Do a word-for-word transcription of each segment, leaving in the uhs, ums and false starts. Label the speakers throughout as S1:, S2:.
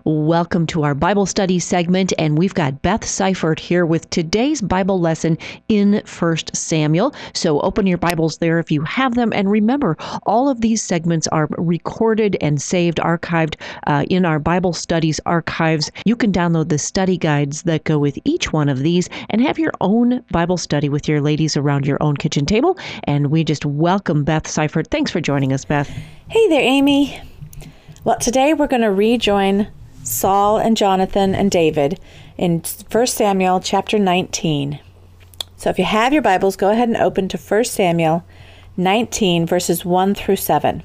S1: Welcome to our Bible study segment, and we've got Beth Seifert here with today's Bible lesson in First Samuel. So open your Bibles there if you have them, and remember, all of these segments are recorded and saved, archived uh, in our Bible studies archives. You can download the study guides that go with each one of these and have your own Bible study with your ladies around your own kitchen table. And we just welcome Beth Seifert. Thanks for joining us, Beth.
S2: Hey there, Amy. Well, today we're going to rejoin Saul and Jonathan and David in First Samuel chapter nineteen. So if you have your Bibles, go ahead and open to First Samuel nineteen, verses one through seven.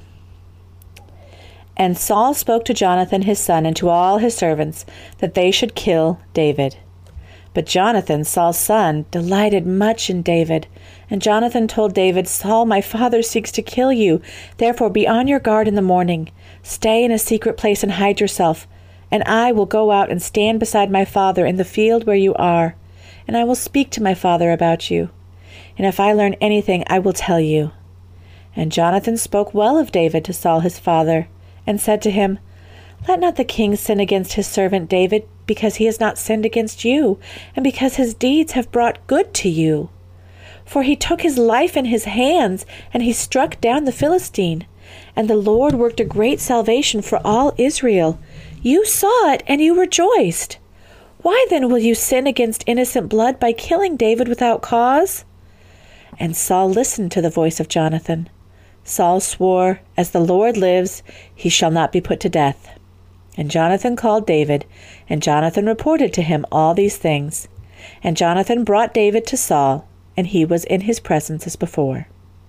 S2: And Saul spoke to Jonathan his son and to all his servants that they should kill David. But Jonathan, Saul's son, delighted much in David. And Jonathan told David, Saul, my father seeks to kill you. Therefore be on your guard in the morning. Stay in a secret place and hide yourself. And I will go out and stand beside my father in the field where you are. And I will speak to my father about you. And if I learn anything, I will tell you. And Jonathan spoke well of David to Saul his father, and said to him, Let not the king sin against his servant David, because he has not sinned against you, and because his deeds have brought good to you. For he took his life in his hands, and he struck down the Philistine. And the Lord worked a great salvation for all Israel. You saw it, and you rejoiced. Why then will you sin against innocent blood by killing David without cause? And Saul listened to the voice of Jonathan. Saul swore, As the Lord lives, he shall not be put to death. And Jonathan called David, and Jonathan reported to him all these things. And Jonathan brought David to Saul, and he was in his presence as before.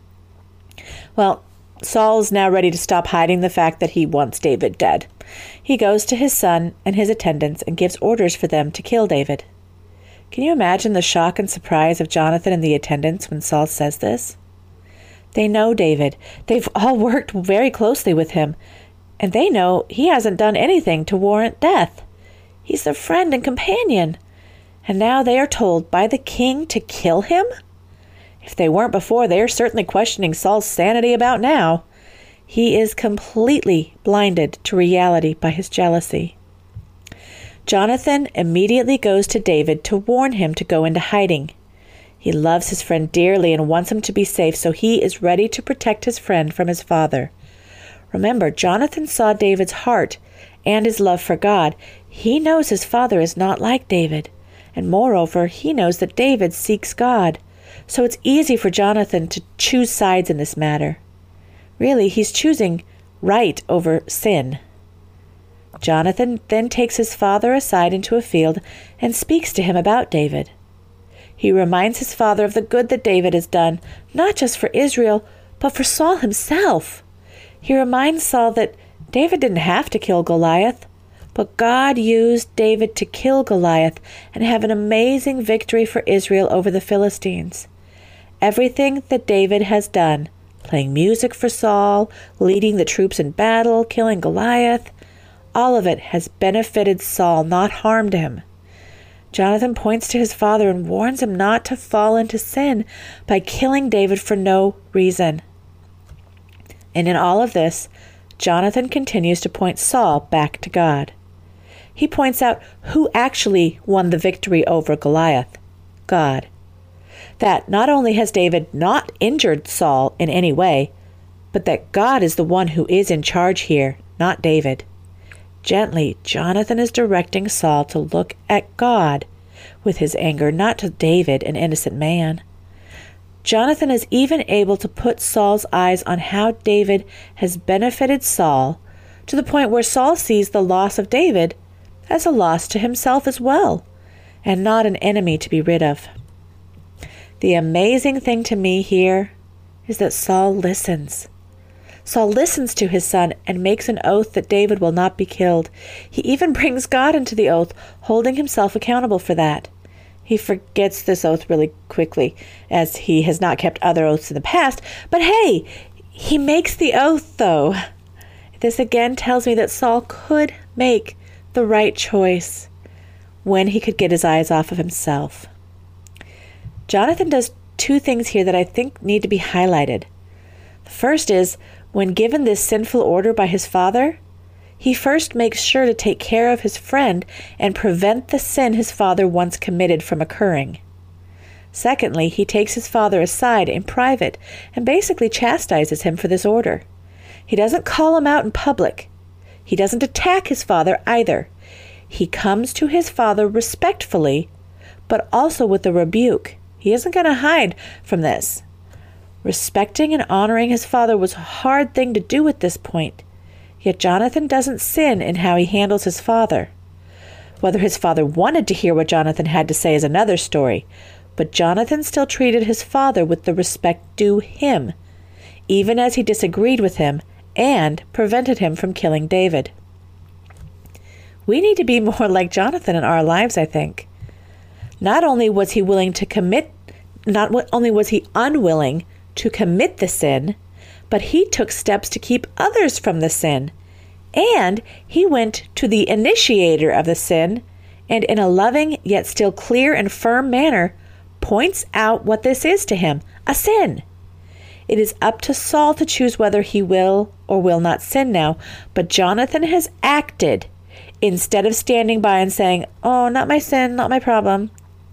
S2: Well, Saul's now ready to stop hiding the fact that he wants David dead. He goes to his son and his attendants and gives orders for them to kill David. Can you imagine the shock and surprise of Jonathan and the attendants when Saul says this? They know David. They've all worked very closely with him, and they know he hasn't done anything to warrant death. He's their friend and companion. And now they are told by the king to kill him? If they weren't before, they are certainly questioning Saul's sanity about now. He is completely blinded to reality by his jealousy. Jonathan immediately goes to David to warn him to go into hiding. He loves his friend dearly and wants him to be safe, so he is ready to protect his friend from his father. Remember, Jonathan saw David's heart and his love for God. He knows his father is not like David, and moreover, he knows that David seeks God. So it's easy for Jonathan to choose sides in this matter. Really, he's choosing right over sin. Jonathan then takes his father aside into a field and speaks to him about David. He reminds his father of the good that David has done, not just for Israel, but for Saul himself. He reminds Saul that David didn't have to kill Goliath, but God used David to kill Goliath and have an amazing victory for Israel over the Philistines. Everything that David has done, playing music for Saul, leading the troops in battle, killing Goliath, all of it has benefited Saul, not harmed him. Jonathan points to his father and warns him not to fall into sin by killing David for no reason. And in all of this, Jonathan continues to point Saul back to God. He points out who actually won the victory over Goliath, God. That not only has David not injured Saul in any way, but that God is the one who is in charge here, not David. Gently, Jonathan is directing Saul to look at God with his anger, not to David, an innocent man. Jonathan is even able to put Saul's eyes on how David has benefited Saul to the point where Saul sees the loss of David as a loss to himself as well, and not an enemy to be rid of. The amazing thing to me here is that Saul listens. Saul listens to his son and makes an oath that David will not be killed. He even brings God into the oath, holding himself accountable for that. He forgets this oath really quickly, as he has not kept other oaths in the past. But hey, he makes the oath, though. This again tells me that Saul could make the right choice when he could get his eyes off of himself. Jonathan does two things here that I think need to be highlighted. The first is, when given this sinful order by his father, He first makes sure to take care of his friend and prevent the sin his father once committed from occurring. Secondly, he takes his father aside in private and basically chastises him for this order. He doesn't call him out in public. He doesn't attack his father either. He comes to his father respectfully, but also with a rebuke. He isn't going to hide from this. Respecting and honoring his father was a hard thing to do at this point. Yet Jonathan doesn't sin in how he handles his father. Whether his father wanted to hear what Jonathan had to say is another story, but Jonathan still treated his father with the respect due him, even as he disagreed with him and prevented him from killing David. We need to be more like Jonathan in our lives, I think. Not only was he willing to commit, not only was he unwilling to commit the sin, but he took steps to keep others from the sin. And he went to the initiator of the sin and in a loving yet still clear and firm manner points out what this is to him, a sin. It is up to Saul to choose whether he will or will not sin now, but Jonathan has acted instead of standing by and saying, "Oh, not my sin, not my problem."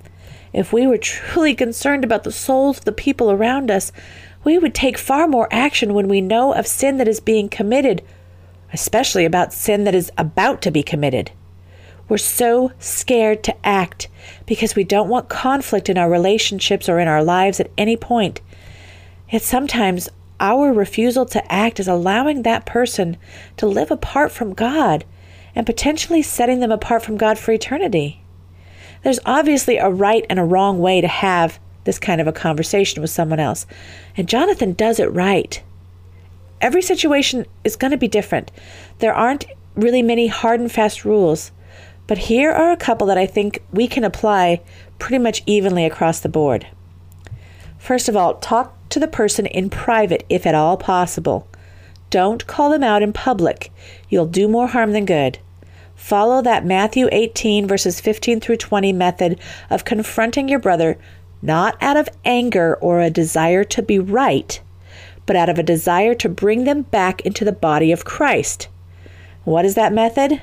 S2: If we were truly concerned about the souls of the people around us, we would take far more action when we know of sin that is being committed, especially about sin that is about to be committed. We're so scared to act because we don't want conflict in our relationships or in our lives at any point. Yet sometimes our refusal to act is allowing that person to live apart from God and potentially setting them apart from God for eternity. There's obviously a right and a wrong way to have this kind of a conversation with someone else. And Jonathan does it right. Every situation is going to be different. There aren't really many hard and fast rules. But here are a couple that I think we can apply pretty much evenly across the board. First of all, talk to the person in private if at all possible. Don't call them out in public. You'll do more harm than good. Follow that Matthew eighteen verses fifteen through twenty method of confronting your brother not out of anger or a desire to be right, but out of a desire to bring them back into the body of Christ. What is that method?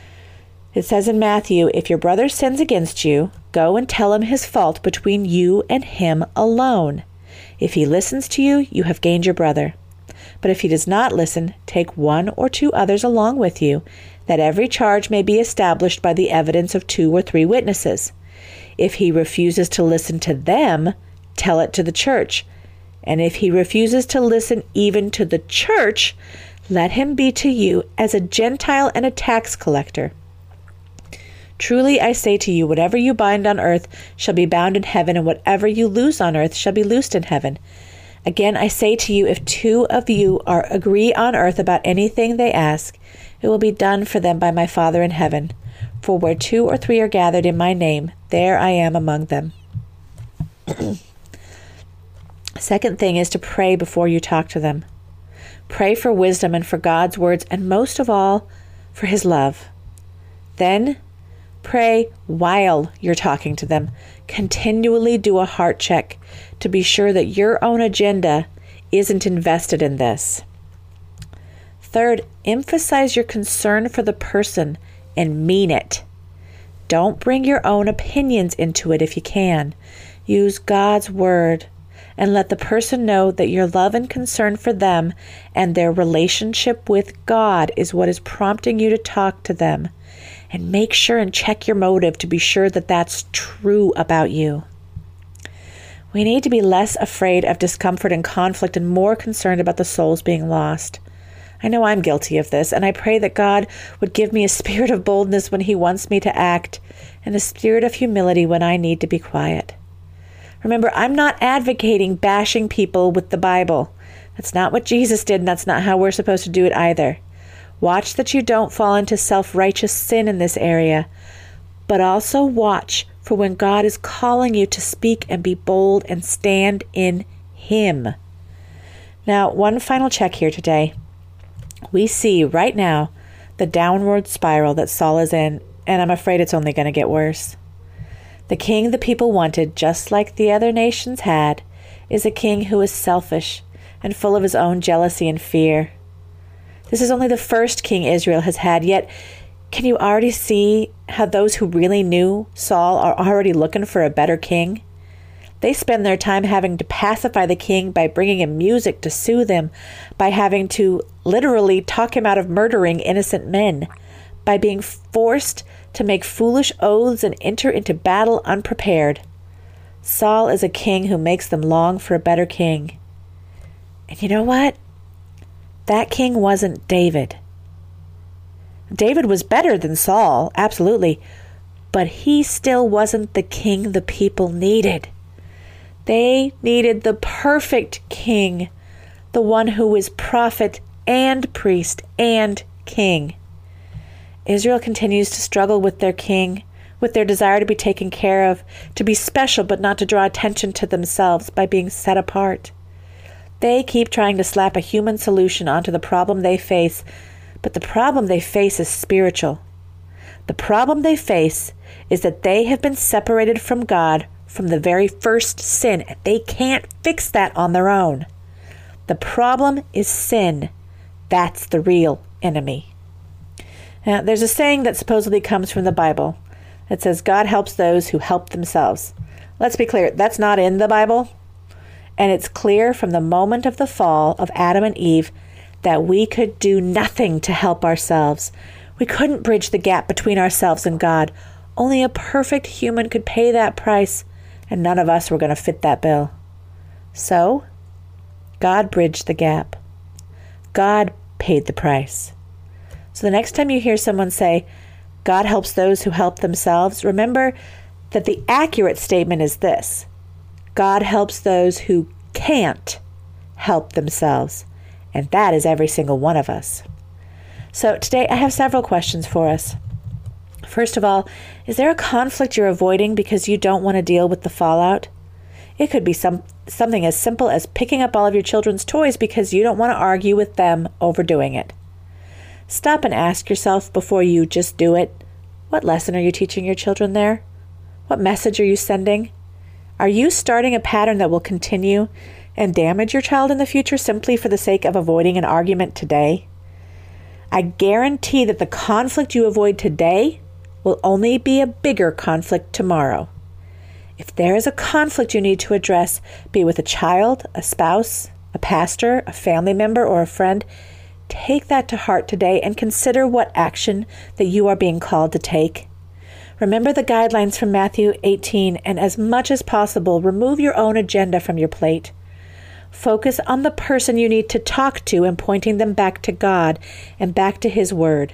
S2: It says in Matthew, if your brother sins against you, go and tell him his fault between you and him alone. If he listens to you, you have gained your brother. But if he does not listen, take one or two others along with you, that every charge may be established by the evidence of two or three witnesses. If he refuses to listen to them, tell it to the church. And if he refuses to listen even to the church, let him be to you as a Gentile and a tax collector. Truly I say to you, whatever you bind on earth shall be bound in heaven, and whatever you loose on earth shall be loosed in heaven. Again, I say to you, if two of you are agree on earth about anything they ask, it will be done for them by my Father in heaven. For where two or three are gathered in my name, there I am among them. Second thing is to pray before you talk to them. Pray for wisdom and for God's words, and most of all, for his love. Then pray while you're talking to them. Continually do a heart check to be sure that your own agenda isn't invested in this. Third, emphasize your concern for the person and mean it. Don't bring your own opinions into it if you can. Use God's word and let the person know that your love and concern for them and their relationship with God is what is prompting you to talk to them. And make sure and check your motive to be sure that that's true about you. We need to be less afraid of discomfort and conflict and more concerned about the souls being lost. I know I'm guilty of this, and I pray that God would give me a spirit of boldness when he wants me to act, and a spirit of humility when I need to be quiet. Remember, I'm not advocating bashing people with the Bible. That's not what Jesus did, and that's not how we're supposed to do it either. Watch that you don't fall into self-righteous sin in this area, but also watch for when God is calling you to speak and be bold and stand in him. Now, one final check here today. We see right now the downward spiral that Saul is in, and I'm afraid it's only going to get worse. The king the people wanted, just like the other nations had, is a king who is selfish and full of his own jealousy and fear. This is only the first king Israel has had, yet can you already see how those who really knew Saul are already looking for a better king? They spend their time having to pacify the king by bringing him music to soothe him, by having to literally talk him out of murdering innocent men, by being forced to make foolish oaths and enter into battle unprepared. Saul is a king who makes them long for a better king. And you know what? That king wasn't David. David was better than Saul, absolutely, but he still wasn't the king the people needed. They needed the perfect king, the one who was prophet and priest and king. Israel continues to struggle with their king, with their desire to be taken care of, to be special but not to draw attention to themselves by being set apart. They keep trying to slap a human solution onto the problem they face, but the problem they face is spiritual. The problem they face is that they have been separated from God from the very first sin, and they can't fix that on their own. The problem is sin. That's the real enemy. Now, there's a saying that supposedly comes from the Bible that says, God helps those who help themselves. Let's be clear, that's not in the Bible. And it's clear from the moment of the fall of Adam and Eve that we could do nothing to help ourselves. We couldn't bridge the gap between ourselves and God. Only a perfect human could pay that price, and none of us were going to fit that bill. So, God bridged the gap. God paid the price. So the next time you hear someone say, God helps those who help themselves, remember that the accurate statement is this: God helps those who can't help themselves. And that is every single one of us. So today I have several questions for us. First of all, is there a conflict you're avoiding because you don't want to deal with the fallout? It could be some something as simple as picking up all of your children's toys because you don't want to argue with them over doing it. Stop and ask yourself before you just do it, what lesson are you teaching your children there? What message are you sending? Are you starting a pattern that will continue and damage your child in the future simply for the sake of avoiding an argument today? I guarantee that the conflict you avoid today will only be a bigger conflict tomorrow. If there is a conflict you need to address, be it with a child, a spouse, a pastor, a family member, or a friend, take that to heart today and consider what action that you are being called to take. Remember the guidelines from Matthew eighteen, and as much as possible, remove your own agenda from your plate. Focus on the person you need to talk to and pointing them back to God and back to His Word.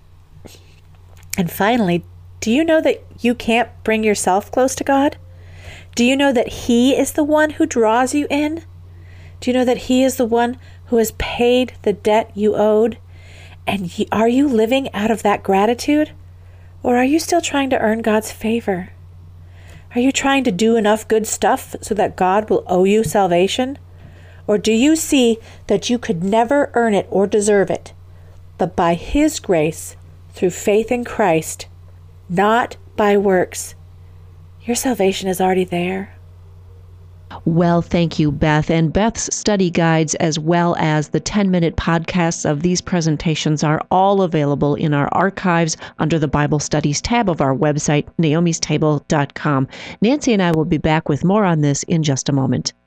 S2: And finally, do you know that you can't bring yourself close to God? Do you know that He is the one who draws you in? Do you know that He is the one who has paid the debt you owed? And are you living out of that gratitude? Or are you still trying to earn God's favor? Are you trying to do enough good stuff so that God will owe you salvation? Or do you see that you could never earn it or deserve it, but by His grace, through faith in Christ, not by works, your salvation is already there?
S1: Well, thank you, Beth. And Beth's study guides, as well as the ten-minute podcasts of these presentations, are all available in our archives under the Bible Studies tab of our website, naomis table dot com. Nancy and I will be back with more on this in just a moment.